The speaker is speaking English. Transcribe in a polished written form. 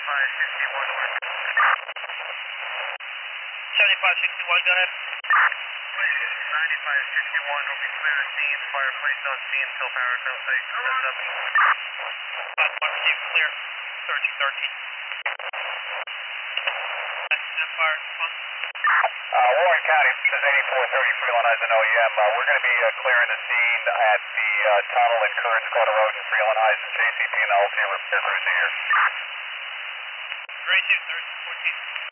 7561 north. 7561, go ahead. 9561 will be clear of scene. Fireplace on scene until power heads up. 1 receive clear. Searching 13. Fire response. Warren County, this is 8430 Freeland Eisen OEM. We're going to be clearing the scene at the tunnel in Current Scott Erosion, Freeland Eisen, JCP and LT repair crews here. Great, 13, 14.